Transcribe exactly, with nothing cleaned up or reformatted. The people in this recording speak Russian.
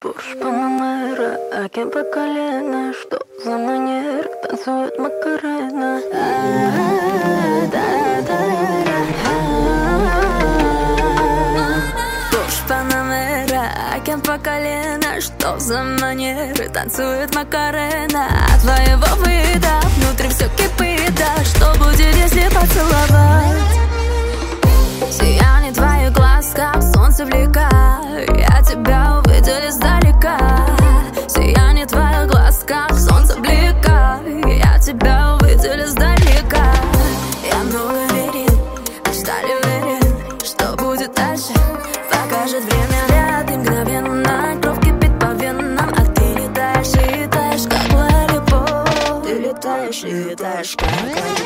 Порш Панамера, Аки по колено. Что за манер, танцует Макарена. Порш Панамера, Аки по колено. Что за манеры, танцует Макарена. От твоего вида внутри все кипит, да. Что будет, если поцеловать? Сияние твоих глаз, как солнце влекает. Я тебя увидел издалека. Сияние твоих глаз, как солнце влекает. Я тебя увидел издалека. Я много верен, стали уверен, что будет дальше. Покажет время, ряд мгновенно. Кровь кипит по венам, а ты летаешь и летаешь, как лолипоп. Ты летаешь и летаешь, как